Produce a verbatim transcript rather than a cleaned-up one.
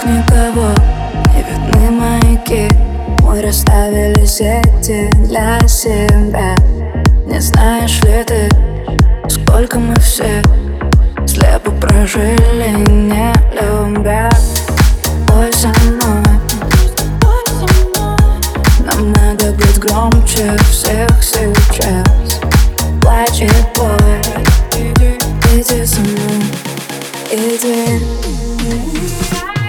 Вокруг никого, не видны маяки. Мы расставили сети для себя. Не знаешь ли ты, сколько мы все слепо прожили, не любя? Пой со мной, нам надо быть громче всех сейчас. Плачь и пой, иди со мной, иди.